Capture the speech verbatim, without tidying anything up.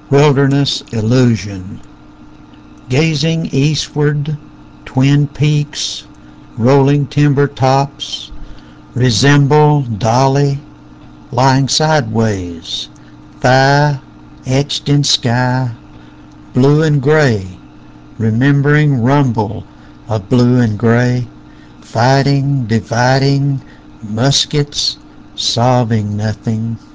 Wilderness illusion. Gazing eastward, twin peaks, rolling timber tops, resemble Dolly lying sideways, thigh etched in sky, blue and gray, remembering rumble of blue and gray, fighting, dividing, muskets, solving nothing.